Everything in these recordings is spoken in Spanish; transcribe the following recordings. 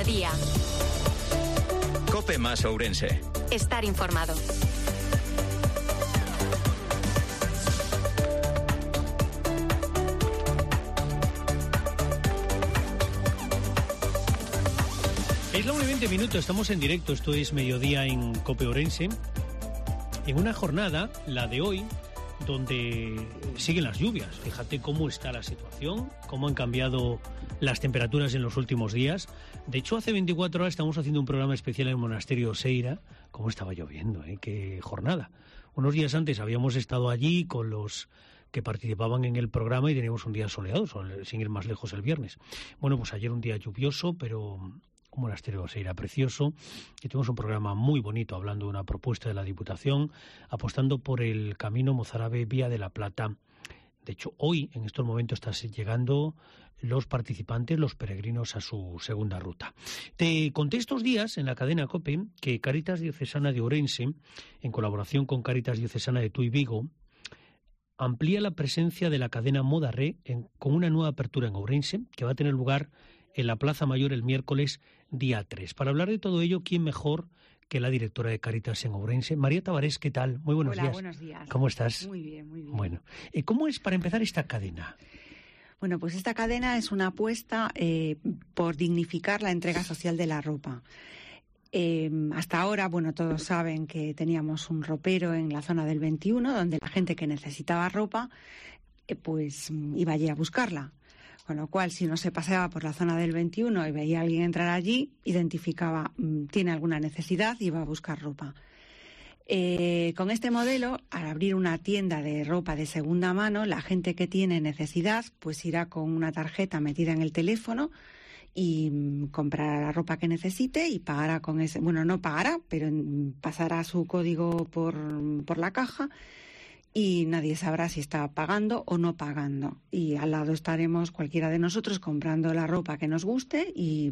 mediodía. COPE más Ourense. Estar informado. Es la 1:20, estamos en directo, esto es Mediodía en COPE Ourense, en una jornada, la de hoy, donde siguen las lluvias. Fíjate cómo está la situación, cómo han cambiado las temperaturas en los últimos días. De hecho, hace 24 horas estamos haciendo un programa especial en el monasterio Oseira. Cómo estaba lloviendo, qué jornada. Unos días antes habíamos estado allí con los que participaban en el programa y teníamos un día soleado, sin ir más lejos, el viernes. Bueno, pues ayer un día lluvioso, pero un monasterio Oseira precioso, y tuvimos un programa muy bonito hablando de una propuesta de la Diputación, apostando por el camino mozárabe Vía de la Plata. De hecho, hoy, en estos momentos, están llegando los participantes, los peregrinos, a su segunda ruta. Te conté estos días en la cadena COPE que Cáritas Diocesana de Ourense, en colaboración con Cáritas Diocesana de Tui Vigo, amplía la presencia de la cadena Modarré con una nueva apertura en Ourense, que va a tener lugar en la Plaza Mayor el miércoles día 3. Para hablar de todo ello, ¿quién mejor que la directora de Cáritas en Ourense? María Tavares, ¿qué tal? Muy buenos días. Hola, buenos días. ¿Cómo estás? Muy bien, muy bien. Bueno, ¿cómo es para empezar esta cadena? Bueno, pues esta cadena es una apuesta por dignificar la entrega social de la ropa. Hasta ahora, bueno, todos saben que teníamos un ropero en la zona del 21, donde la gente que necesitaba ropa, pues iba allí a buscarla. Con lo cual, si uno se paseaba por la zona del 21 y veía a alguien entrar allí, identificaba, tiene alguna necesidad y iba a buscar ropa. Con este modelo, al abrir una tienda de ropa de segunda mano, la gente que tiene necesidad pues irá con una tarjeta metida en el teléfono y comprará la ropa que necesite y pagará con ese, bueno, no pagará, pero pasará su código por la caja y nadie sabrá si está pagando o no pagando. Y al lado estaremos cualquiera de nosotros comprando la ropa que nos guste y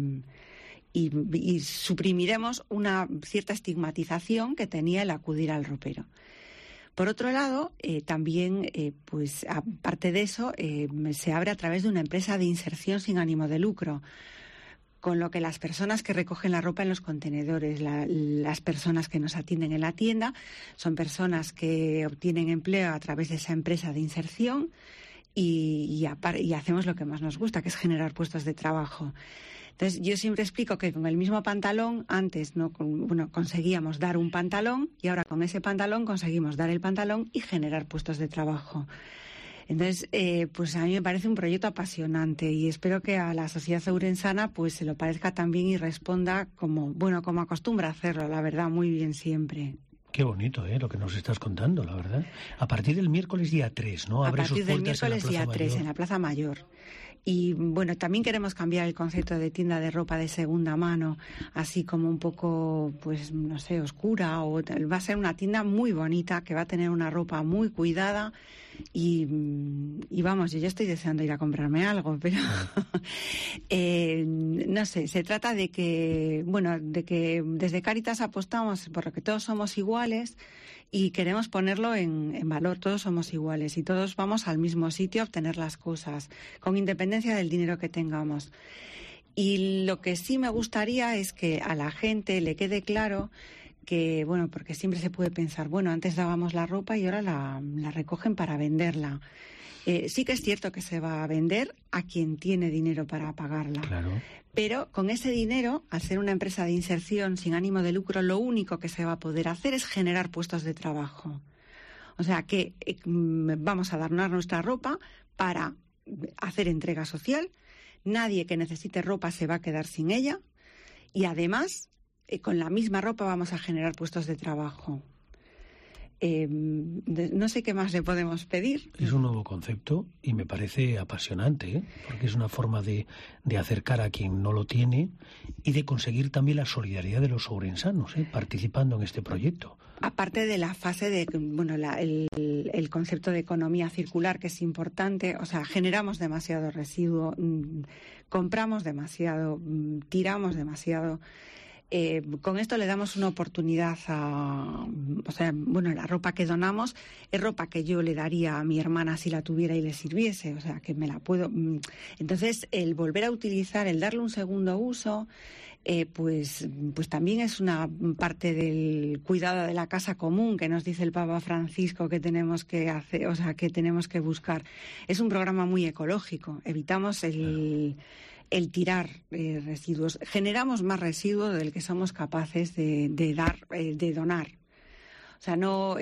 suprimiremos una cierta estigmatización que tenía el acudir al ropero. Por otro lado, también, pues aparte de eso, se abre a través de una empresa de inserción sin ánimo de lucro, con lo que las personas que recogen la ropa en los contenedores, las personas que nos atienden en la tienda, son personas que obtienen empleo a través de esa empresa de inserción y hacemos lo que más nos gusta, que es generar puestos de trabajo. Entonces, yo siempre explico que con el mismo pantalón, antes conseguíamos dar un pantalón y ahora con ese pantalón conseguimos dar el pantalón y generar puestos de trabajo. Entonces, pues a mí me parece un proyecto apasionante y espero que a la sociedad ourensana pues se lo parezca también y responda como acostumbra hacerlo, la verdad, muy bien siempre. Qué bonito, lo que nos estás contando, la verdad. A partir del miércoles día 3, ¿no? Abre a partir del miércoles día 3 en la Plaza Mayor. Y bueno, también queremos cambiar el concepto de tienda de ropa de segunda mano, así como un poco, pues no sé, oscura, o va a ser una tienda muy bonita que va a tener una ropa muy cuidada y vamos, yo ya estoy deseando ir a comprarme algo, pero no sé, se trata de que desde Cáritas apostamos por que todos somos iguales y queremos ponerlo en valor, todos somos iguales y todos vamos al mismo sitio a obtener las cosas, con independencia del dinero que tengamos. Y lo que sí me gustaría es que a la gente le quede claro que, bueno, porque siempre se puede pensar, bueno, antes dábamos la ropa y ahora la recogen para venderla. Sí que es cierto que se va a vender a quien tiene dinero para pagarla. Claro. Pero con ese dinero, al ser una empresa de inserción sin ánimo de lucro, lo único que se va a poder hacer es generar puestos de trabajo. O sea que vamos a donar nuestra ropa para hacer entrega social. Nadie que necesite ropa se va a quedar sin ella. Y además, con la misma ropa vamos a generar puestos de trabajo. No sé qué más le podemos pedir. Es un nuevo concepto y me parece apasionante, porque es una forma de acercar a quien no lo tiene y de conseguir también la solidaridad de los ourensanos, participando en este proyecto. Aparte de la fase de, bueno, el concepto de economía circular, que es importante, o sea, generamos demasiado residuo, compramos demasiado, tiramos demasiado. Con esto le damos una oportunidad la ropa que donamos es ropa que yo le daría a mi hermana si la tuviera y le sirviese, o sea, que me la puedo. Entonces, el volver a utilizar, el darle un segundo uso, pues también es una parte del cuidado de la casa común que nos dice el Papa Francisco que tenemos que hacer, o sea, que tenemos que buscar. Es un programa muy ecológico. Evitamos el tirar residuos. Generamos más residuos del que somos capaces de donar. O sea,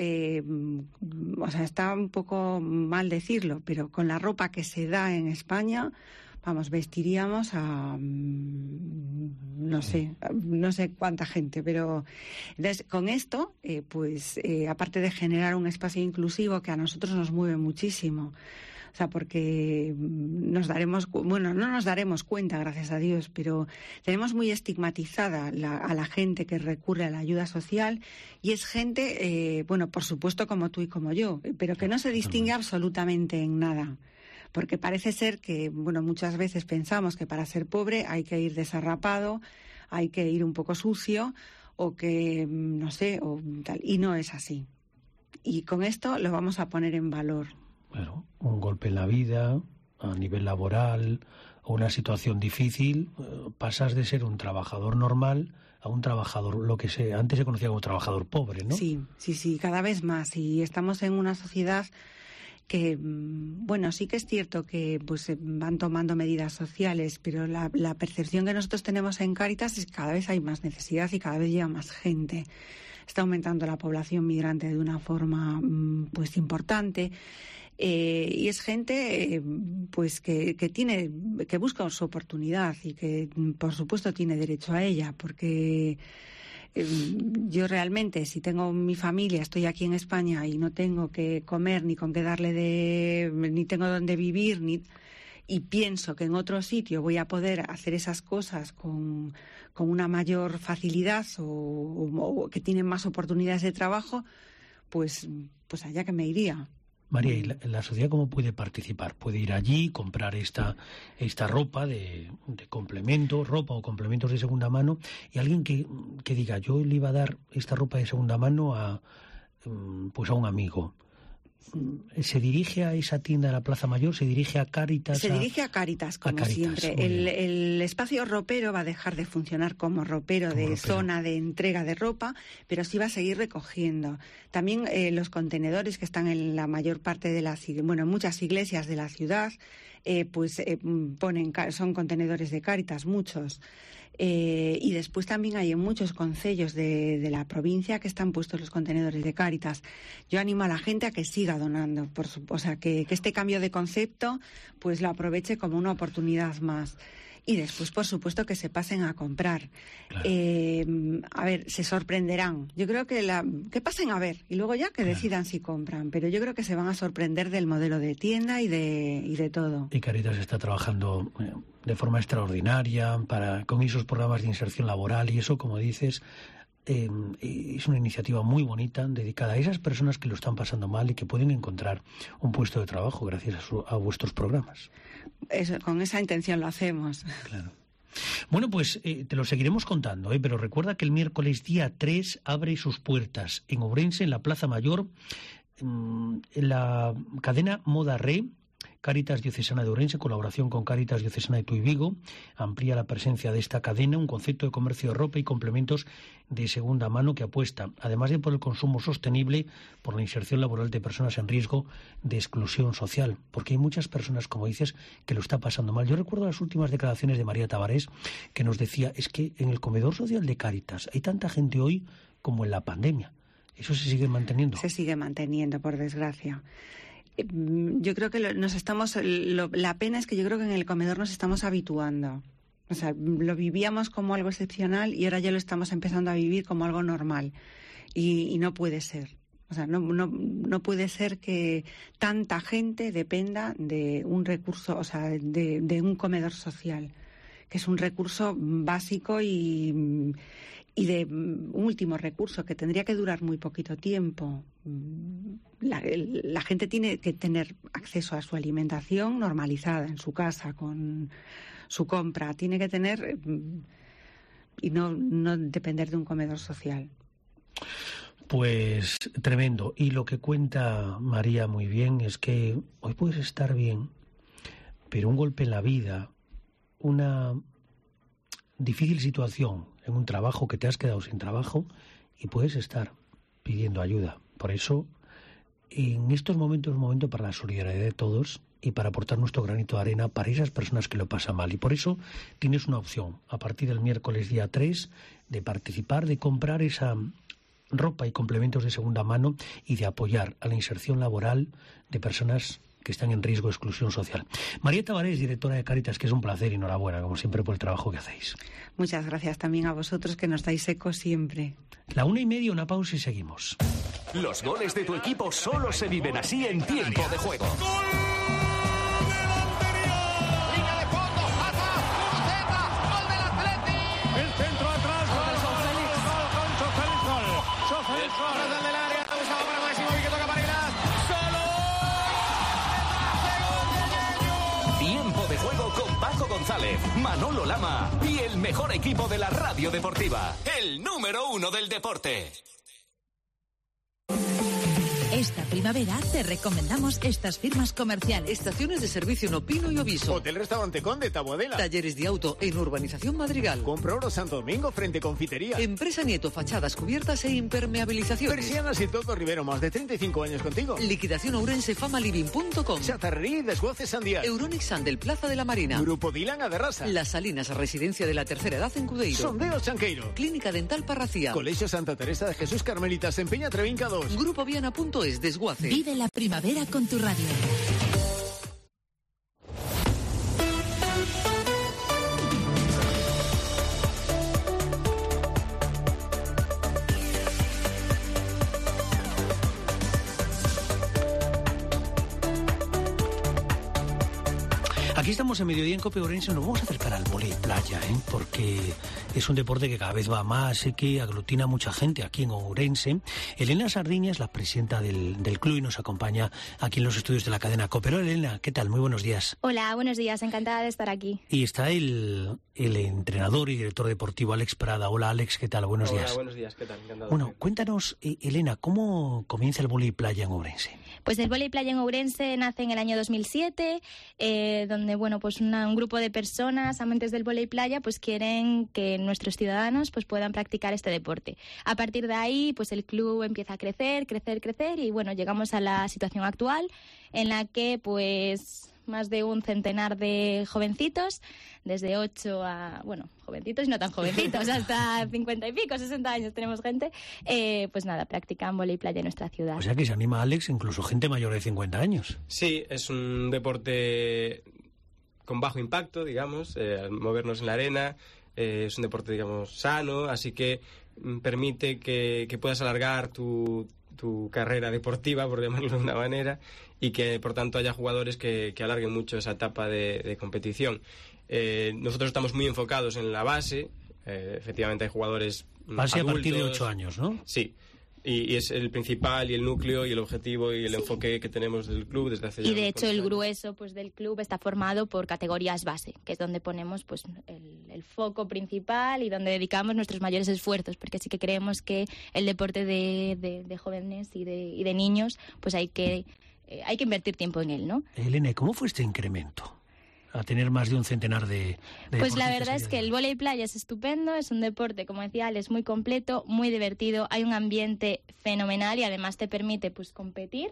está un poco mal decirlo, pero con la ropa que se da en España, vestiríamos a no sé cuánta gente, pero entonces con esto, aparte de generar un espacio inclusivo que a nosotros nos mueve muchísimo. O sea, porque no nos daremos cuenta, gracias a Dios, pero tenemos muy estigmatizada a la gente que recurre a la ayuda social, y es gente, por supuesto como tú y como yo, pero que no se distingue absolutamente en nada. Porque parece ser que, muchas veces pensamos que para ser pobre hay que ir desarrapado, hay que ir un poco sucio, o que, no sé, o tal, y no es así. Y con esto lo vamos a poner en valor. Bueno, un golpe en la vida, a nivel laboral, o una situación difícil, pasas de ser un trabajador normal a un trabajador, lo que antes se conocía como trabajador pobre, ¿no? Sí, cada vez más. Y estamos en una sociedad que, sí que es cierto que se van tomando medidas sociales, pero la percepción que nosotros tenemos en Cáritas es que cada vez hay más necesidad y cada vez llega más gente. Está aumentando la población migrante de una forma importante. Y es gente que busca su oportunidad y que por supuesto tiene derecho a ella, porque yo realmente, si tengo mi familia, estoy aquí en España y no tengo que comer ni con qué darle ni tengo dónde vivir, y pienso que en otro sitio voy a poder hacer esas cosas con una mayor facilidad o que tienen más oportunidades de trabajo, pues allá que me iría. María, ¿y la sociedad cómo puede participar? ¿Puede ir allí, comprar esta ropa de complemento, ropa o complementos de segunda mano? Y alguien que diga, yo le iba a dar esta ropa de segunda mano a un amigo. ¿Se dirige a esa tienda de la Plaza Mayor? ¿Se dirige a Cáritas? Se dirige a Cáritas, como siempre. El espacio ropero va a dejar de funcionar como ropero zona de entrega de ropa, pero sí va a seguir recogiendo. También los contenedores que están en la mayor parte de muchas iglesias de la ciudad, son contenedores de Cáritas, muchos. Y después también hay en muchos concellos de la provincia que están puestos los contenedores de Cáritas. Yo animo a la gente a que siga donando, que este cambio de concepto lo aproveche como una oportunidad más. Y después, por supuesto, que se pasen a comprar. Claro. Se sorprenderán. Yo creo que pasen a ver y luego ya que decidan si compran. Pero yo creo que se van a sorprender del modelo de tienda y de todo. Y Cáritas está trabajando de forma extraordinaria con esos programas de inserción laboral y eso, como dices, es una iniciativa muy bonita dedicada a esas personas que lo están pasando mal y que pueden encontrar un puesto de trabajo gracias a vuestros programas. Con esa intención lo hacemos. Claro. Bueno, te lo seguiremos contando, pero recuerda que el miércoles día 3 abre sus puertas en Ourense, en la Plaza Mayor, en la cadena Moda Re. Cáritas Diocesana de Ourense, en colaboración con Cáritas Diocesana de Tuy Vigo, amplía la presencia de esta cadena, un concepto de comercio de ropa y complementos de segunda mano que apuesta, además de por el consumo sostenible, por la inserción laboral de personas en riesgo de exclusión social, porque hay muchas personas, como dices, que lo está pasando mal. Yo recuerdo las últimas declaraciones de María Tavares, que nos decía, es que en el comedor social de Cáritas hay tanta gente hoy como en la pandemia. ¿Eso se sigue manteniendo? Se sigue manteniendo, por desgracia. Yo creo que la pena es que yo creo que en el comedor nos estamos habituando. O sea, lo vivíamos como algo excepcional y ahora ya lo estamos empezando a vivir como algo normal. Y no puede ser. O sea, no puede ser que tanta gente dependa de un recurso, o sea, de un comedor social, que es un recurso básico y de último recurso que tendría que durar muy poquito tiempo. La gente tiene que tener acceso a su alimentación normalizada en su casa, con su compra. Tiene que tener no depender de un comedor social. Pues tremendo. Y lo que cuenta María muy bien es que hoy puedes estar bien, pero un golpe en la vida, una difícil situación en un trabajo, que te has quedado sin trabajo, y puedes estar pidiendo ayuda. Por eso, en estos momentos es un momento para la solidaridad de todos y para aportar nuestro granito de arena para esas personas que lo pasan mal. Y por eso tienes una opción, a partir del miércoles día 3, de participar, de comprar esa ropa y complementos de segunda mano y de apoyar a la inserción laboral de personas que están en riesgo de exclusión social. María Tavares, directora de Cáritas, que es un placer y enhorabuena, como siempre, por el trabajo que hacéis. Muchas gracias también a vosotros, que nos dais eco siempre. 1:30, una pausa y seguimos. Los goles de tu equipo solo se viven así en tiempo de juego. González, Manolo Lama y el mejor equipo de la radio deportiva, el número 1 del deporte. Esta primavera te recomendamos estas firmas comerciales. Estaciones de servicio en Opino y Oviso. Hotel-Restaurante Conde, Taboadela. Talleres de auto en Urbanización Madrigal. Compra Oro Santo Domingo frente Confitería. Empresa Nieto, fachadas cubiertas e impermeabilizaciones. Persianas y todo Rivero, más de 35 años contigo. Liquidación Ourense, famaliving.com. Chatarrería y desguaces Sandial. Euronic Sandel, Plaza de la Marina. Grupo Dilan Aderrasa. Las Salinas, residencia de la tercera edad en Cudeiro. Sondeos Chanqueiro. Clínica Dental Parracía. Colegio Santa Teresa de Jesús Carmelitas en Peña Trevinca 2. Grupo Viana.es, Desguace. Vive la primavera con tu radio. Aquí estamos en Mediodía en Cope Ourense. Nos vamos a acercar al vóley playa, porque es un deporte que cada vez va más y que aglutina a mucha gente aquí en Ourense. Elena Sardiña es la presidenta del club y nos acompaña aquí en los estudios de la cadena Cope. Pero Elena, ¿qué tal? Muy buenos días. Hola, buenos días. Encantada de estar aquí. Y está el entrenador y director deportivo Alex Prada. Hola Alex, ¿qué tal? Buenos días. Hola, buenos días. ¿Qué tal? Encantado. Bueno, cuéntanos, Elena, ¿cómo comienza el vóley playa en Ourense? Pues el vóley playa en Ourense nace en el año 2007, donde pues un grupo de personas amantes del vóley playa pues quieren que nuestros ciudadanos pues puedan practicar este deporte. A partir de ahí pues el club empieza a crecer y llegamos a la situación actual en la que pues más de un centenar de jovencitos, desde 8 a, jovencitos y no tan jovencitos, hasta 50 y pico, 60 años tenemos gente, practican vóley playa en nuestra ciudad. O sea que se anima, Alex, incluso gente mayor de 50 años. Sí, es un deporte con bajo impacto, digamos, al movernos en la arena, es un deporte, digamos, sano, así que permite que puedas alargar tu carrera deportiva, por llamarlo de una manera, y que, por tanto, haya jugadores que alarguen mucho esa etapa de competición. Nosotros estamos muy enfocados en la base, efectivamente hay jugadores base adultos, a partir de 8 años, ¿no? Sí. Y es el principal y el núcleo y el objetivo y el enfoque que tenemos del club desde hace ya. Y de hecho el grueso del club está formado por categorías base, que es donde ponemos pues el foco principal y donde dedicamos nuestros mayores esfuerzos, porque sí que creemos que el deporte de jóvenes y de niños pues hay que invertir tiempo en él, ¿no? Elena, ¿cómo fue este incremento? A tener más de un centenar de pues la verdad es que el vóley playa es estupendo, es un deporte, como decía, es muy completo, muy divertido, hay un ambiente fenomenal y además te permite pues competir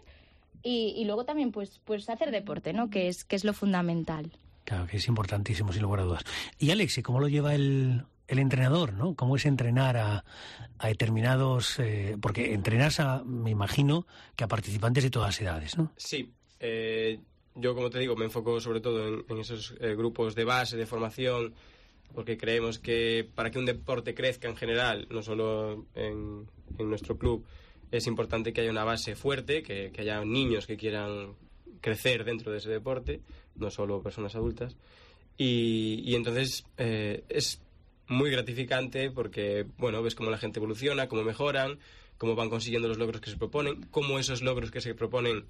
y luego también pues hacer deporte, ¿no? Que es lo fundamental. Claro, que es importantísimo, sin lugar a dudas. Y Alex, ¿cómo lo lleva el entrenador, ¿no? ¿Cómo es entrenar a determinados... porque entrenas me imagino, que a participantes de todas edades, ¿no? Sí, yo, como te digo, me enfoco sobre todo en esos grupos de base, de formación, porque creemos que para que un deporte crezca en general, no solo en nuestro club, es importante que haya una base fuerte, que haya niños que quieran crecer dentro de ese deporte, no solo personas adultas. Y entonces es muy gratificante porque, ves cómo la gente evoluciona, cómo mejoran, cómo van consiguiendo los logros que se proponen, cómo esos logros que se proponen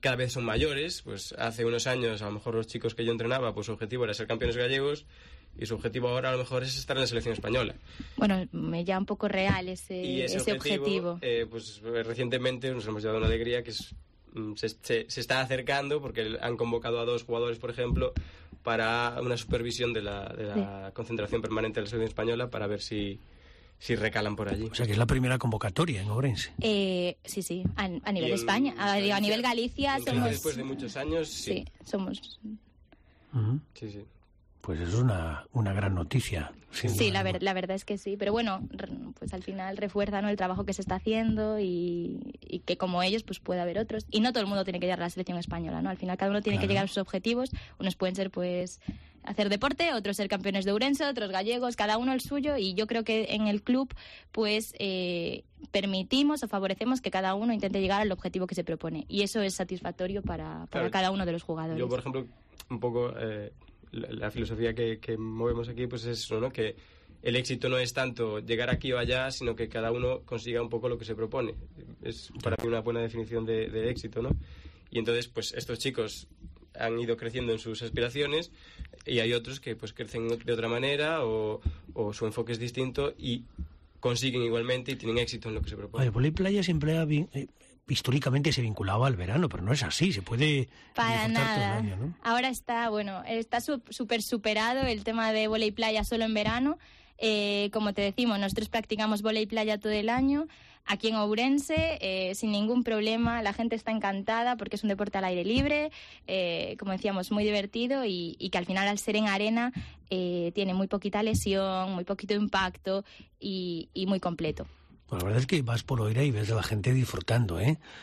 cada vez son mayores. Pues hace unos años, a lo mejor los chicos que yo entrenaba, pues su objetivo era ser campeones gallegos, y su objetivo ahora a lo mejor es estar en la selección española. Bueno, ya un poco real ese objetivo. Pues recientemente nos hemos llevado una alegría que se está acercando, porque han convocado a 2 jugadores, por ejemplo, para una supervisión de la concentración permanente de la selección española, para ver si recalan por allí. O sea, que es la primera convocatoria en Ourense. Sí, a nivel España. A nivel Galicia somos... Después de muchos años, sí. Somos... Sí. Pues eso es una gran noticia. Sí, la verdad es que sí. Pero bueno, pues al final refuerza, ¿no?, el trabajo que se está haciendo, y que como ellos pues puede haber otros. Y no todo el mundo tiene que llegar a la selección española, ¿no? Al final cada uno tiene que llegar a sus objetivos. Unos pueden ser pues hacer deporte, otros ser campeones de Ourense, otros gallegos, cada uno el suyo. Y yo creo que en el club pues permitimos o favorecemos que cada uno intente llegar al objetivo que se propone. Y eso es satisfactorio para cada uno de los jugadores. Yo, por ejemplo, un poco... la filosofía que movemos aquí pues es eso, ¿no? Que el éxito no es tanto llegar aquí o allá, sino que cada uno consiga un poco lo que se propone. Es para mí una buena definición de éxito, ¿no? Y entonces, pues estos chicos han ido creciendo en sus aspiraciones, y hay otros que pues crecen de otra manera, o su enfoque es distinto y consiguen igualmente y tienen éxito en lo que se propone. El volei playa siempre históricamente se vinculaba al verano, pero no es así, se puede para nada todo el año, ¿no? Ahora está súper superado el tema de vóley playa solo en verano. Como te decimos, nosotros practicamos vóley playa todo el año aquí en Ourense, sin ningún problema. La gente está encantada porque es un deporte al aire libre, como decíamos, muy divertido, y que al final, al ser en arena, tiene muy poquita lesión, muy poquito impacto y muy completo. Pues la verdad es que vas por Oira y ves a la gente disfrutando,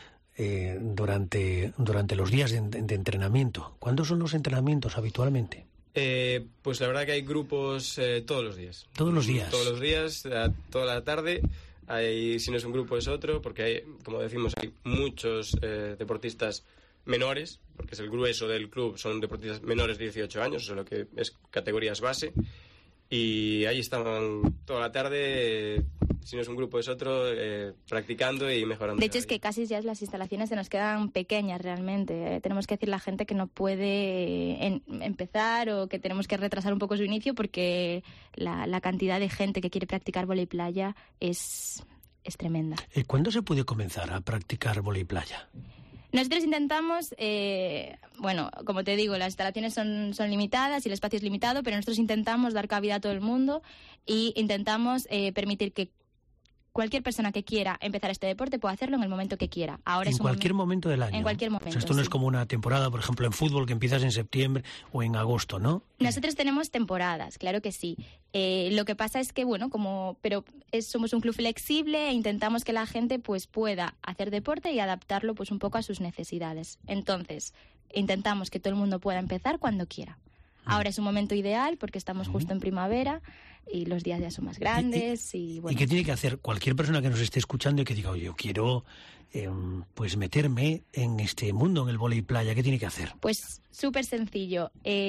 durante los días de entrenamiento. ¿Cuándo son los entrenamientos habitualmente? Pues la verdad que hay grupos todos los días. ¿Todos los días? Todos los días, toda la tarde. Si no es un grupo es otro, porque hay, como decimos, hay muchos deportistas menores, porque es el grueso del club, son deportistas menores de 18 años, eso es lo que es categorías base. Y ahí estaban toda la tarde, si no es un grupo es otro, practicando y mejorando. De hecho, es que casi ya las instalaciones se nos quedan pequeñas realmente. Tenemos que decirle a la gente que no puede empezar, o que tenemos que retrasar un poco su inicio, porque la cantidad de gente que quiere practicar vóley playa es tremenda. ¿Cuándo se puede comenzar a practicar vóley playa? Nosotros intentamos, como te digo, las instalaciones son limitadas y el espacio es limitado, pero nosotros intentamos dar cabida a todo el mundo, y intentamos permitir que cualquier persona que quiera empezar este deporte pueda hacerlo en el momento que quiera. En cualquier momento del año. En cualquier momento. O sea, esto no es como una temporada, por ejemplo, en fútbol, que empiezas en septiembre o en agosto, ¿no? Nosotros tenemos temporadas, claro que sí. Lo que pasa es que, somos un club flexible e intentamos que la gente pues pueda hacer deporte y adaptarlo pues un poco a sus necesidades. Entonces, intentamos que todo el mundo pueda empezar cuando quiera. Ahora es un momento ideal porque estamos justo en primavera y los días ya son más grandes. ¿Y qué tiene que hacer cualquier persona que nos esté escuchando y que diga, oye, yo quiero pues meterme en este mundo, en el vóley playa? ¿Qué tiene que hacer? Pues súper sencillo.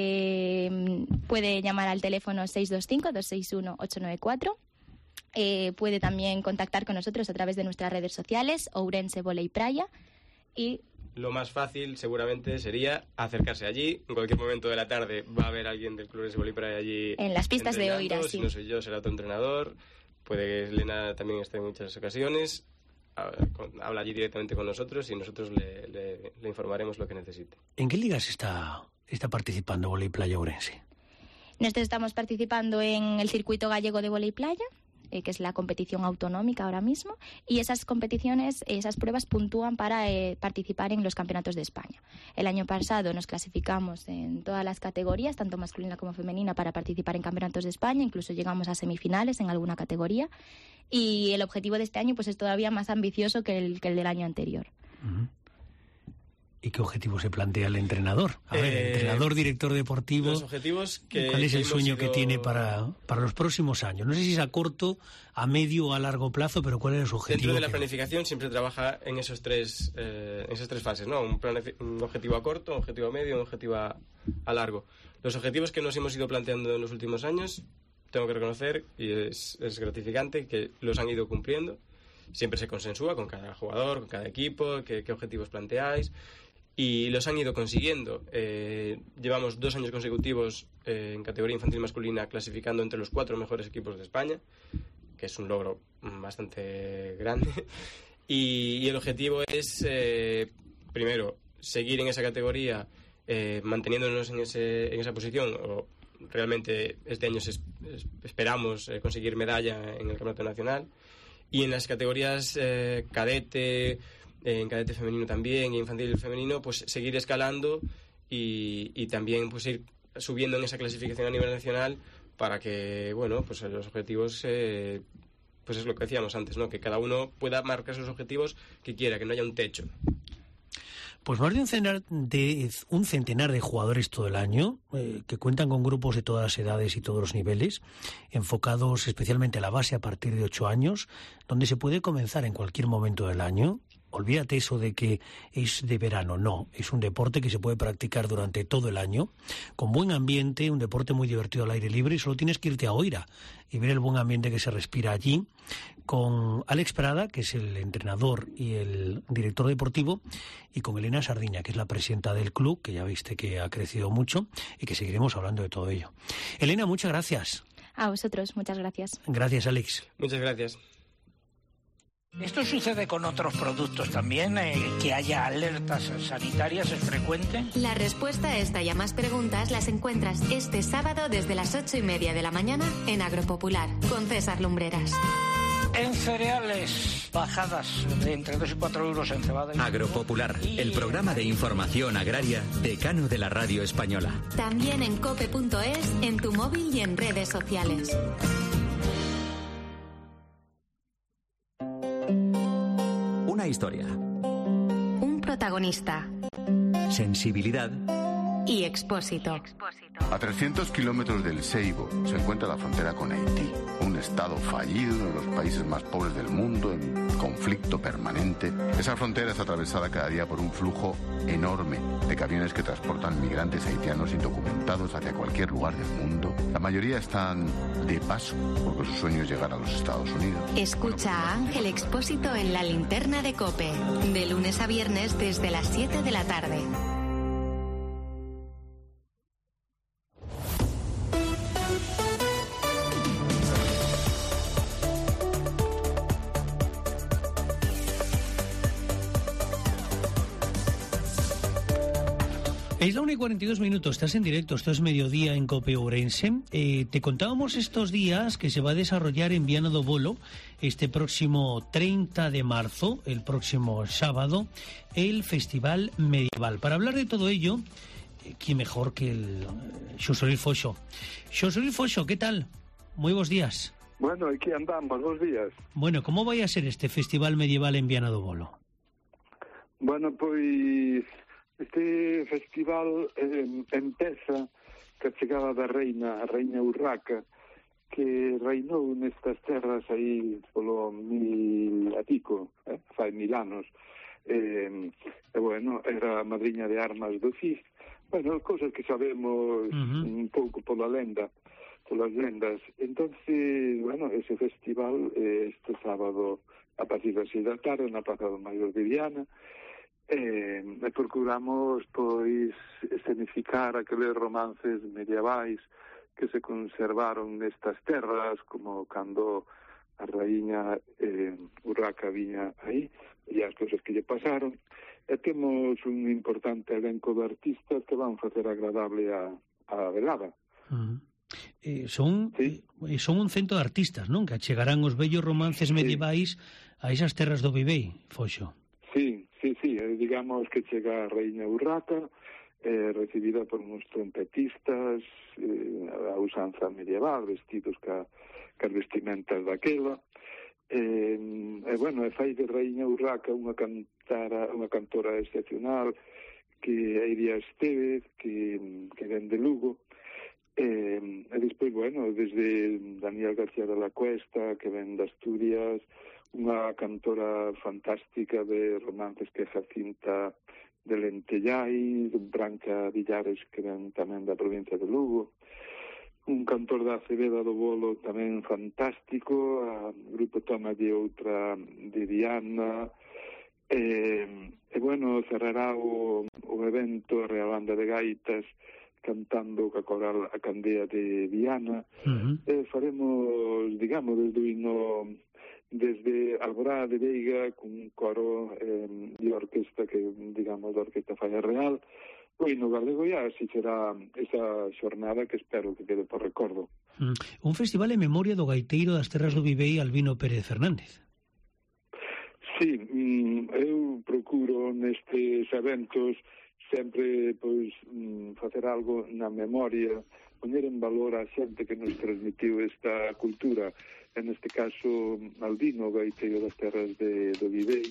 Puede llamar al teléfono 625-261-894. Puede también contactar con nosotros a través de nuestras redes sociales, Ourense Vóley Playa, y... Lo más fácil seguramente sería acercarse allí. En cualquier momento de la tarde va a haber alguien del Club de Vóley Playa allí. En las pistas de Oira, sí. Si no soy yo, será otro entrenador. Puede que Elena también esté en muchas ocasiones. Habla allí directamente con nosotros y nosotros le informaremos lo que necesite. ¿En qué ligas está participando Vóley Playa Ourense? Nosotros estamos participando en el circuito gallego de Vóley Playa, que es la competición autonómica ahora mismo, y esas competiciones, esas pruebas puntúan para participar en los campeonatos de España. El año pasado nos clasificamos en todas las categorías, tanto masculina como femenina, para participar en campeonatos de España, incluso llegamos a semifinales en alguna categoría, y el objetivo de este año pues es todavía más ambicioso que el del año anterior. Uh-huh. ¿Y qué objetivo se plantea el entrenador? A ver, entrenador, director deportivo. Los objetivos ¿cuál es el sueño que tiene para los próximos años? No sé si es a corto, a medio o a largo plazo, pero ¿cuál es su objetivo? Dentro de la planificación siempre trabaja en esas tres fases, ¿no? Un objetivo a corto, un objetivo a medio y un objetivo a largo. Los objetivos que nos hemos ido planteando en los últimos años, tengo que reconocer, y es gratificante, que los han ido cumpliendo. Siempre se consensúa con cada jugador, con cada equipo, qué objetivos planteáis. y los han ido consiguiendo. Llevamos 2 años consecutivos en categoría infantil masculina clasificando entre los 4 mejores equipos de España, que es un logro bastante grande. Y el objetivo es, primero, seguir en esa categoría, manteniéndonos en esa posición. O realmente este año esperamos conseguir medalla en el campeonato nacional. Y en las categorías cadete, en cadete femenino también, y infantil femenino, pues seguir escalando y también pues ir subiendo en esa clasificación a nivel nacional para que, bueno, pues los objetivos, pues es lo que decíamos antes, ¿no? Que cada uno pueda marcar sus objetivos que quiera, que no haya un techo. Pues más de un centenar de jugadores todo el año, que cuentan con grupos de todas las edades y todos los niveles, enfocados especialmente a la base a partir de 8 años, donde se puede comenzar en cualquier momento del año. Olvídate eso de que es de verano, no, es un deporte que se puede practicar durante todo el año, con buen ambiente, un deporte muy divertido al aire libre, y solo tienes que irte a Oira y ver el buen ambiente que se respira allí, con Alex Prada, que es el entrenador y el director deportivo, y con Elena Sardiña, que es la presidenta del club, que ya viste que ha crecido mucho y que seguiremos hablando de todo ello. Elena, muchas gracias. A vosotros, muchas gracias. Gracias, Alex. Muchas gracias. ¿Esto sucede con otros productos también? ¿Que haya alertas sanitarias es frecuente? La respuesta a esta y a más preguntas las encuentras este sábado desde las 8:30 de la mañana en Agropopular, con César Lumbreras. En cereales, bajadas de entre 2 y 4 euros en cebada. Agropopular, el programa de información agraria decano de la radio española. También en cope.es, en tu móvil y en redes sociales. Una historia. Un protagonista. Sensibilidad. Y Expósito. A 300 kilómetros del Seibo se encuentra la frontera con Haití, un estado fallido, uno de los países más pobres del mundo, en conflicto permanente. Esa frontera es atravesada cada día por un flujo enorme de camiones que transportan migrantes haitianos indocumentados hacia cualquier lugar del mundo. La mayoría están de paso, porque su sueño es llegar a los Estados Unidos. Escucha a Ángel Expósito en La Linterna de COPE, de lunes a viernes desde las 7 de la tarde. Es la 1:42, estás en directo, esto es Mediodía en COPE Ourense. Te contábamos estos días que se va a desarrollar en Viana do Bolo este próximo 30 de marzo, el próximo sábado, el Festival Medieval. Para hablar de todo ello, ¿quién mejor que el Xosé Luis Foxo? Xosé Luis Foxo, ¿qué tal? Muy buenos días. Bueno, aquí andamos, buenos días. Bueno, ¿cómo vai a ser este Festival Medieval en Viana do Bolo? Bueno, pois este festival empeza que chegada da a reina Urraca, que reinou nestas terras aí polo 1000 e pico, fai 1000 anos. Bueno, era a madriña de armas do Cid. Bueno, cousas que sabemos un pouco polas lendas. Entonces, bueno, ese festival este sábado a partir das 6 da tarde na Praza do Maior de Viana. Procuramos, pois, escenificar aqueles romances medievais que se conservaron nestas terras, como cando a raíña Urraca viña aí, e as cousas que lle pasaron. E temos un importante elenco de artistas que van facer agradable a velada. Son un cento de artistas, non? Que achegarán os bellos romances medievais a esas terras do Vivei, Foxo. Sí, digamos que chega a reina Urraca, recibida por uns trompetistas, a usanza medieval, vestidos ca vestimentas daquela, bueno, fai de reina Urraca unha cantora excepcional, que é Iria Estevez, que ven de Lugo, e despois, bueno, desde Daniel García de la Cuesta, que ven de Asturias, unha cantora fantástica de romances que é Jacinta de Lentellai, Branca Villares, que ven tamén da provincia de Lugo, un cantor da Aceveda do Bolo tamén fantástico, a grupo toma de outra de Viana, E bueno, cerrará o evento a Real Banda de Gaitas cantando ca coral a Candea de Viana. Faremos, digamos, desde Alborada de Veiga cun coro de orquesta que, digamos, da Orquesta Falla Real. Pois no galego ya así será esa xornada que espero que quede por recordo. Un festival en memoria do gaiteiro das terras do Vivei, Albino Pérez Fernández. Sí, eu procuro nestes eventos sempre pois facer algo na memoria, poñer en valor a xente que nos transmitiu esta cultura, en este caso Albino, gaiteiro das terras do Vivei,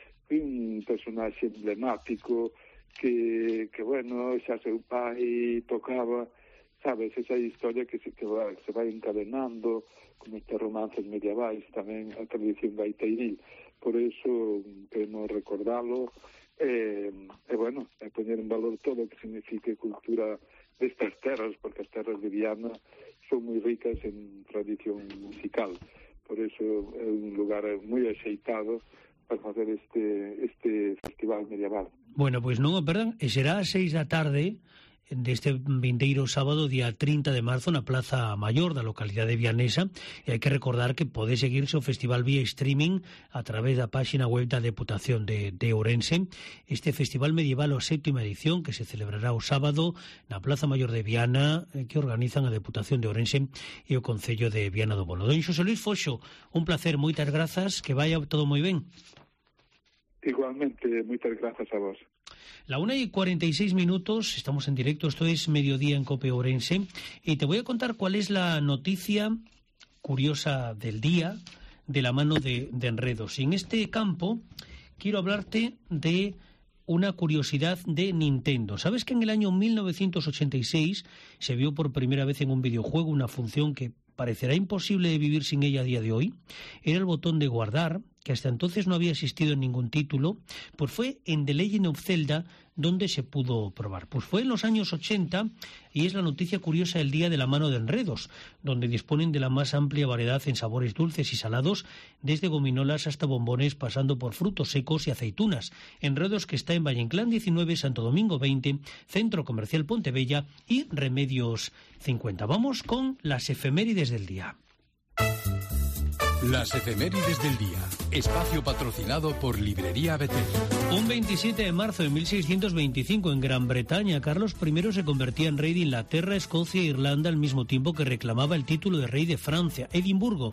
un personaxe emblemático que bueno, xa seu pai tocaba, sabes, esa historia que se vai encadenando con estes romances medievais, tamén a tradición gaiteiril. Por eso queremos recordarlo e bueno, poñer en valor todo o que signifique cultura destas terras, porque as terras de Viana son moi ricas en tradición musical. Por eso é un lugar moi axeitado para facer este festival medieval. Bueno, pois non o perdan, e será ás 6 da tarde deste vindeiro sábado, día 30 de marzo, na Plaza Maior da localidade vianesa, e hai que recordar que pode seguirse o festival vía streaming a través da páxina web da Deputación de Ourense. Este festival medieval, a 7ª edición, que se celebrará o sábado na Plaza Maior de Viana, que organizan a Deputación de Ourense e o Concello de Viana do Bolo. Don Xosé Luis Foxo, un placer, moitas grazas, que vaya todo moi ben. Igualmente, moitas grazas a vos. La 1:46 minutos, estamos en directo, esto es Mediodía en COPE Ourense, y te voy a contar cuál es la noticia curiosa del día de la mano de Enredos. Y en este campo quiero hablarte de una curiosidad de Nintendo. ¿Sabes que en el año 1986 se vio por primera vez en un videojuego una función que parecerá imposible de vivir sin ella a día de hoy? Era el botón de guardar, que hasta entonces no había existido en ningún título, pues fue en The Legend of Zelda donde se pudo probar. Pues fue en los años 80 y es la noticia curiosa del día de la mano de Enredos, donde disponen de la más amplia variedad en sabores dulces y salados, desde gominolas hasta bombones, pasando por frutos secos y aceitunas. Enredos, que está en Valle Inclán 19, Santo Domingo 20, Centro Comercial Pontebella y Remedios 50. Vamos con las efemérides del día. Las efemérides del día. Espacio patrocinado por Librería Betel. Un 27 de marzo de 1625 en Gran Bretaña, Carlos I se convertía en rey de Inglaterra, Escocia e Irlanda al mismo tiempo que reclamaba el título de rey de Francia. Edimburgo,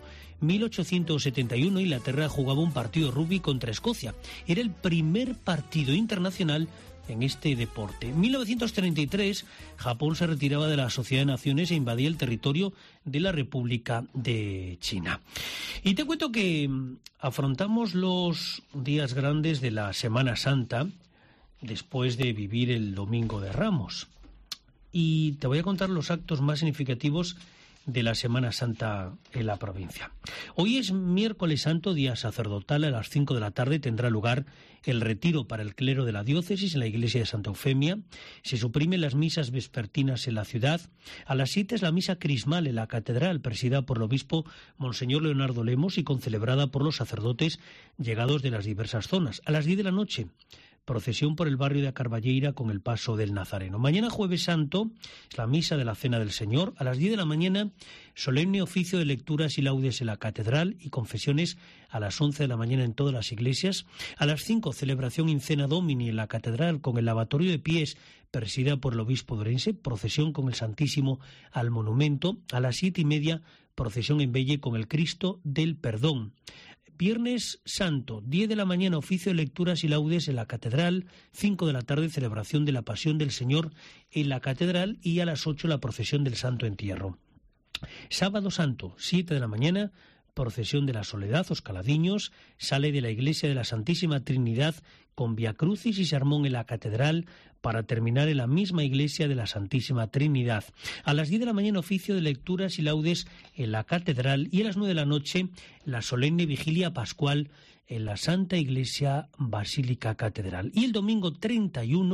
1871, Inglaterra jugaba un partido de rugby contra Escocia. Era el primer partido internacional en este deporte. En 1933, Japón se retiraba de la Sociedad de Naciones e invadía el territorio de la República de China. Y te cuento que afrontamos los días grandes de la Semana Santa después de vivir el Domingo de Ramos. Y te voy a contar los actos más significativos de la Semana Santa en la provincia. Hoy es miércoles santo, día sacerdotal. A las 5 de la tarde tendrá lugar el retiro para el clero de la diócesis en la iglesia de Santa Eufemia. Se suprimen las misas vespertinas en la ciudad. A las 7 es la misa crismal en la catedral, presidida por el obispo Monseñor Leonardo Lemos y concelebrada por los sacerdotes llegados de las diversas zonas. A las 10 de la noche, procesión por el barrio de Carballeira con el paso del Nazareno. Mañana, Jueves Santo, es la misa de la Cena del Señor. A las 10 de la mañana, solemne oficio de lecturas y laudes en la catedral y confesiones a las 11 de la mañana en todas las iglesias. A las 5, celebración in cena domini en la catedral con el lavatorio de pies presidida por el obispo de Ourense, procesión con el Santísimo al monumento. A las 7:30, procesión en Velle con el Cristo del Perdón. Viernes Santo, 10 de la mañana, oficio de lecturas y laudes en la catedral, 5 de la tarde, celebración de la Pasión del Señor en la catedral y a las 8 la procesión del Santo Entierro. Sábado Santo, 7 de la mañana, procesión de la Soledad, os Caladiños, sale de la iglesia de la Santísima Trinidad con Via Crucis y sermón en la catedral para terminar en la misma iglesia de la Santísima Trinidad. A las 10 de la mañana, oficio de lecturas y laudes en la catedral y a las 9 de la noche la solemne vigilia pascual en la Santa Iglesia Basílica Catedral. Y el domingo 31,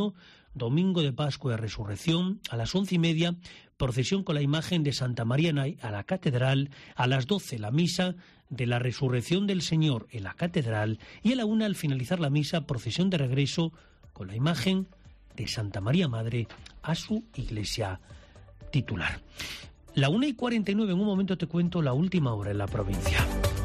domingo de Pascua y Resurrección, a las 11:30, procesión con la imagen de Santa María a la catedral, a las 12 la misa de la Resurrección del Señor en la catedral y a la 1, al finalizar la misa, procesión de regreso con la imagen de Santa María Madre a su iglesia titular. La 1:49, en un momento te cuento la última hora en la provincia.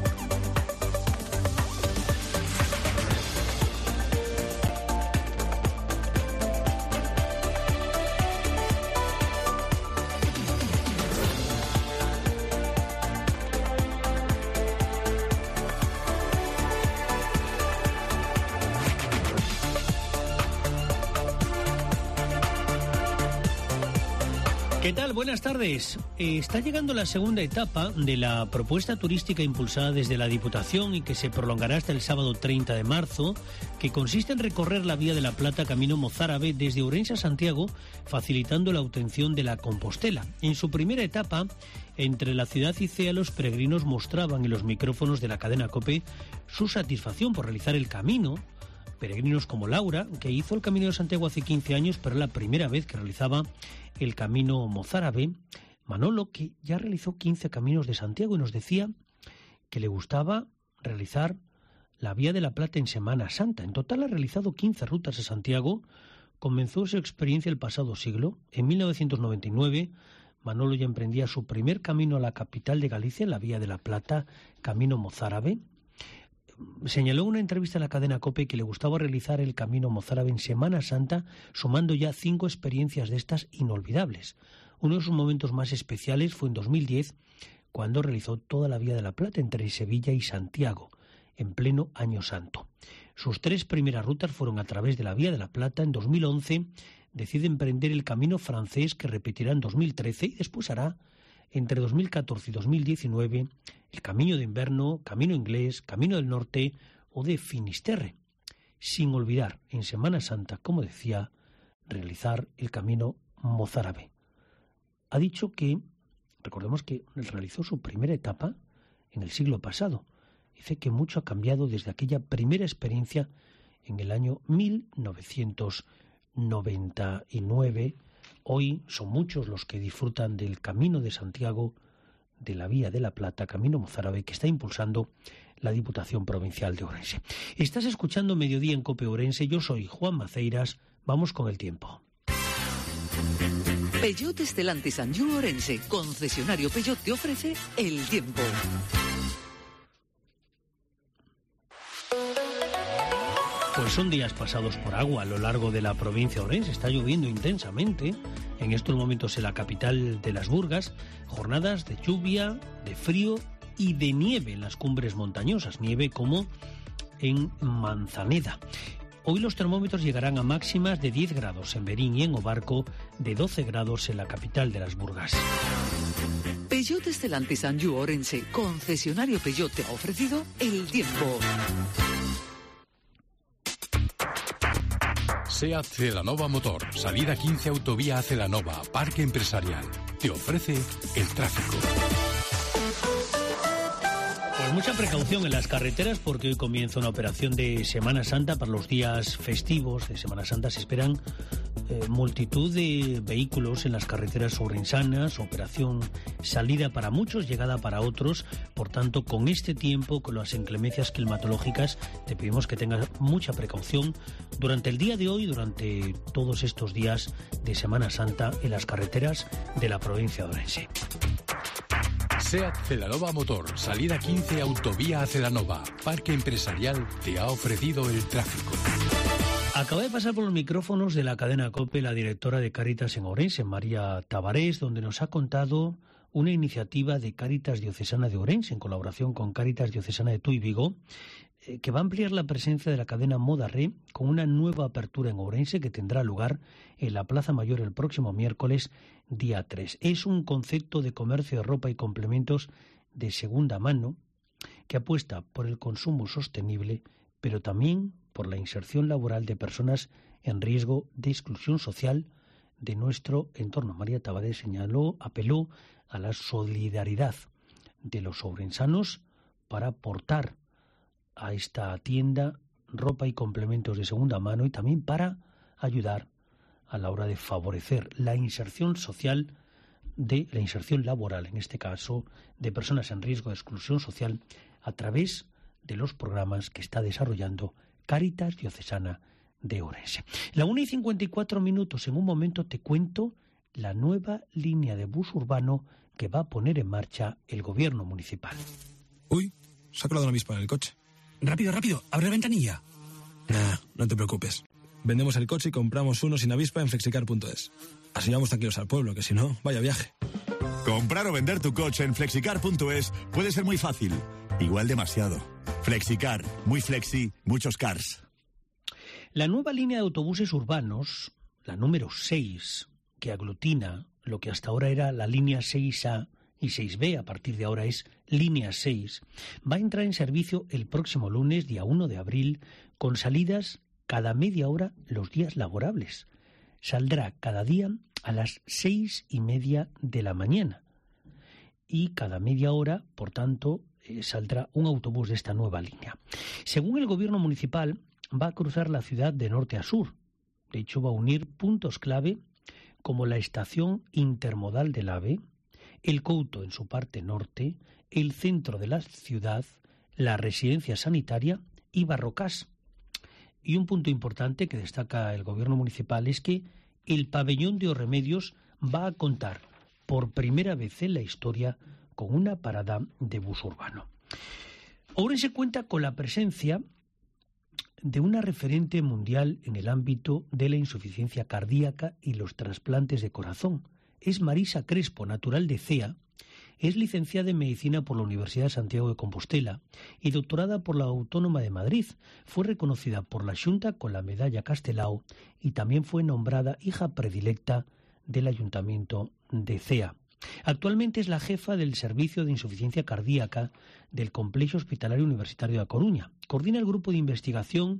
¿Qué tal? Buenas tardes. Está llegando la segunda etapa de la propuesta turística impulsada desde la Diputación y que se prolongará hasta el sábado 30 de marzo, que consiste en recorrer la Vía de la Plata camino mozárabe desde Ourense a Santiago, facilitando la obtención de la Compostela. En su primera etapa, entre la ciudad y Cea, los peregrinos mostraban en los micrófonos de la cadena COPE su satisfacción por realizar el camino. Peregrinos como Laura, que hizo el Camino de Santiago hace 15 años, pero la primera vez que realizaba el camino mozárabe. Manolo, que ya realizó 15 caminos de Santiago y nos decía que le gustaba realizar la Vía de la Plata en Semana Santa. En total ha realizado 15 rutas a Santiago. Comenzó su experiencia el pasado siglo. En 1999, Manolo ya emprendía su primer camino a la capital de Galicia, la Vía de la Plata, camino mozárabe. Señaló en una entrevista a la cadena COPE que le gustaba realizar el camino mozárabe en Semana Santa, sumando ya 5 experiencias de estas inolvidables. Uno de sus momentos más especiales fue en 2010, cuando realizó toda la Vía de la Plata entre Sevilla y Santiago, en pleno Año Santo. Sus 3 primeras rutas fueron a través de la Vía de la Plata. En 2011 decide emprender el camino francés, que repetirá en 2013, y después hará entre 2014 y 2019 el camino de invierno, camino inglés, camino del norte o de Finisterre, sin olvidar en Semana Santa, como decía, realizar el camino mozárabe. Ha dicho que, recordemos que realizó su primera etapa en el siglo pasado. Dice que mucho ha cambiado desde aquella primera experiencia en el año 1999. Hoy son muchos los que disfrutan del Camino de Santiago, de la Vía de la Plata, camino mozárabe, que está impulsando la Diputación Provincial de Ourense. Estás escuchando Mediodía en COPE Ourense. Yo soy Juan Maceiras. Vamos con el tiempo. Peugeot Stellantis Anjou Ourense, concesionario Peugeot, te ofrece el tiempo. Pues son días pasados por agua a lo largo de la provincia de Ourense. Está lloviendo intensamente en estos momentos en la capital de las Burgas. Jornadas de lluvia, de frío y de nieve en las cumbres montañosas. Nieve como en Manzaneda. Hoy los termómetros llegarán a máximas de 10 grados en Berín y en Obarco, de 12 grados en la capital de las Burgas. Peugeot Stellantis Anjou Ourense, concesionario Peugeot, te ha ofrecido el tiempo. SEAT Celanova Motor, salida 15 Autovía a Celanova, Parque Empresarial. Te ofrece el tráfico. Pues mucha precaución en las carreteras, porque hoy comienza una operación de Semana Santa. Para los días festivos de Semana Santa se esperan multitud de vehículos en las carreteras ourensanas. Operación salida para muchos, llegada para otros. Por tanto, con este tiempo, con las inclemencias climatológicas, te pedimos que tengas mucha precaución durante el día de hoy, durante todos estos días de Semana Santa en las carreteras de la provincia de Ourense. SEAT Celanova Motor, salida 15 Autovía a Celanova, Parque Empresarial, te ha ofrecido el tráfico. Acaba de pasar por los micrófonos de la cadena COPE la directora de Cáritas en Ourense, María Tabarés, donde nos ha contado una iniciativa de Cáritas Diocesana de Ourense, en colaboración con Cáritas Diocesana de Tui Vigo, que va a ampliar la presencia de la cadena Modaré con una nueva apertura en Ourense que tendrá lugar en la Plaza Mayor el próximo miércoles, día 3. Es un concepto de comercio de ropa y complementos de segunda mano que apuesta por el consumo sostenible, pero también por la inserción laboral de personas en riesgo de exclusión social de nuestro entorno. María Tabarés apeló a la solidaridad de los ourensanos para aportar a esta tienda ropa y complementos de segunda mano y también para ayudar a la hora de favorecer la inserción social, la inserción laboral, en este caso, de personas en riesgo de exclusión social, a través de los programas que está desarrollando Cáritas Diocesana de Ourense. La 1:54, en un momento te cuento la nueva línea de bus urbano que va a poner en marcha el gobierno municipal. Uy, se ha colado una avispa en el coche. Rápido, rápido, abre la ventanilla. Nah, no te preocupes. Vendemos el coche y compramos uno sin avispa en flexicar.es. Así vamos tranquilos al pueblo, que si no, vaya viaje. Comprar o vender tu coche en flexicar.es puede ser muy fácil. Igual demasiado. Flexicar, muy flexi, muchos cars. La nueva línea de autobuses urbanos, la número 6, que aglutina lo que hasta ahora era la línea 6A y 6B, a partir de ahora es línea 6, va a entrar en servicio el próximo lunes, día 1 de abril, con salidas cada media hora los días laborables. Saldrá cada día a las 6:30 de la mañana. Y cada media hora, por tanto, saldrá un autobús de esta nueva línea. Según el gobierno municipal, va a cruzar la ciudad de norte a sur. De hecho, va a unir puntos clave como la estación intermodal del AVE, el Couto en su parte norte, el centro de la ciudad, la residencia sanitaria y Barrocás. Y un punto importante que destaca el gobierno municipal es que el pabellón de Os Remedios va a contar por primera vez en la historia con una parada de bus urbano. Ourense cuenta con la presencia de una referente mundial en el ámbito de la insuficiencia cardíaca y los trasplantes de corazón. Es Marisa Crespo, natural de Cea. Es licenciada en Medicina por la Universidad de Santiago de Compostela y doctorada por la Autónoma de Madrid. Fue reconocida por la Xunta con la Medalla Castelao y también fue nombrada hija predilecta del Ayuntamiento de Cea. Actualmente es la jefa del Servicio de Insuficiencia Cardíaca del Complexo Hospitalario Universitario de A Coruña. Coordina el grupo de investigación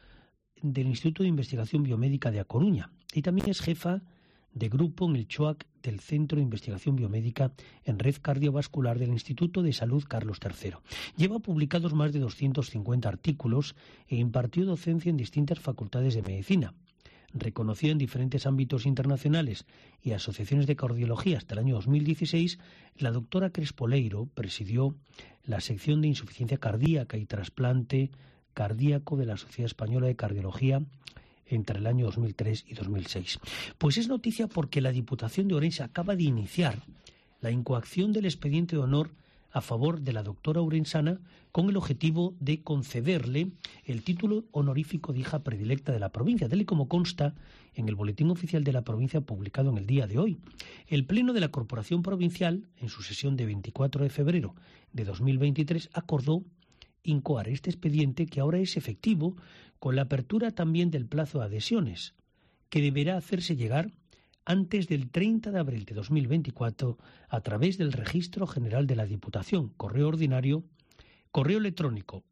del Instituto de Investigación Biomédica de A Coruña y también es jefa de grupo en el CHOAC del Centro de Investigación Biomédica en Red Cardiovascular del Instituto de Salud Carlos III. Lleva publicados más de 250 artículos e impartió docencia en distintas facultades de medicina. Reconocida en diferentes ámbitos internacionales y asociaciones de cardiología hasta el año 2016, la doctora Crespoleiro presidió la sección de insuficiencia cardíaca y trasplante cardíaco de la Sociedad Española de Cardiología entre el año 2003 y 2006. Pues es noticia porque la Diputación de Ourense acaba de iniciar la incoación del expediente de honor a favor de la doctora ourensana con el objetivo de concederle el título honorífico de hija predilecta de la provincia, tal y como consta en el Boletín Oficial de la Provincia publicado en el día de hoy. El Pleno de la Corporación Provincial, en su sesión de 24 de febrero de 2023, acordó incoar este expediente, que ahora es efectivo, con la apertura también del plazo de adhesiones, que deberá hacerse llegar antes del 30 de abril de 2024 a través del Registro General de la Diputación, correo ordinario, correo electrónico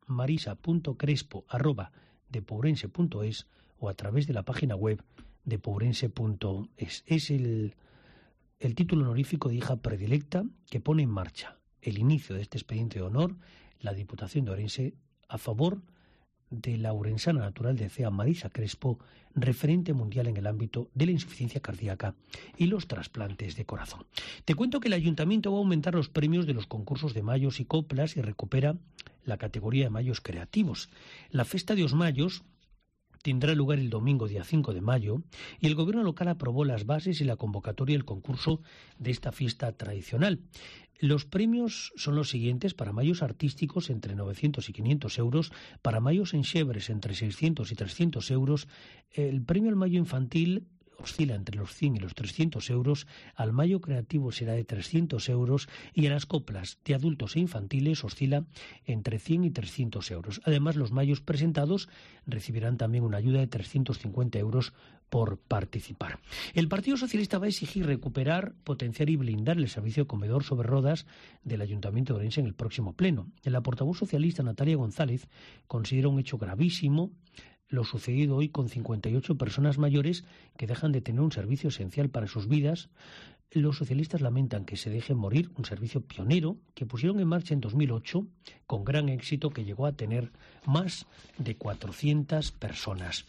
marisa.crespo@depuourense.es o a través de la página web depuourense.es. Es el título honorífico de hija predilecta que pone en marcha el inicio de este expediente de honor la Diputación de Ourense a favor de la ourensana natural de Cea, Marisa Crespo, referente mundial en el ámbito de la insuficiencia cardíaca y los trasplantes de corazón. Te cuento que el Ayuntamiento va a aumentar los premios de los concursos de mayos y coplas y recupera la categoría de mayos creativos. La Festa de Os Mayos tendrá lugar el domingo día 5 de mayo y el gobierno local aprobó las bases y la convocatoria del concurso de esta fiesta tradicional. Los premios son los siguientes: para mayos artísticos entre 900 y 500 euros, para mayos en xebres entre 600 y 300 euros, el premio al mayo infantil oscila entre los 100 y los 300 euros, al mayo creativo será de 300 euros y a las coplas de adultos e infantiles oscila entre 100 y 300 euros. Además, los mayos presentados recibirán también una ayuda de 350 euros por participar. El Partido Socialista va a exigir recuperar, potenciar y blindar el servicio de comedor sobre rodas del Ayuntamiento de Ourense en el próximo pleno. La portavoz socialista Natalia González considera un hecho gravísimo lo sucedido hoy con 58 personas mayores que dejan de tener un servicio esencial para sus vidas. Los socialistas lamentan que se deje morir un servicio pionero que pusieron en marcha en 2008 con gran éxito, que llegó a tener más de 400 personas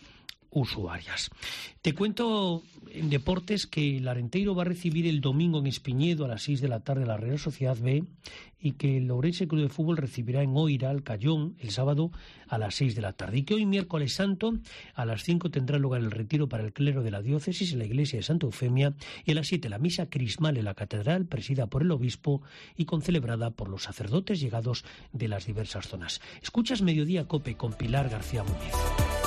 usuarias. Te cuento en deportes que el Arenteiro va a recibir el domingo en Espiñedo a las 6 de la tarde a la Real Sociedad B y que el Ourense Club de Fútbol recibirá en Oira al Cayón el sábado a las 6 de la tarde. Y que hoy, miércoles santo, a las 5 tendrá lugar el retiro para el clero de la diócesis en la iglesia de Santa Eufemia y a las 7 la misa crismal en la catedral, presidida por el obispo y concelebrada por los sacerdotes llegados de las diversas zonas. Escuchas Mediodía Cope con Pilar García Muñiz.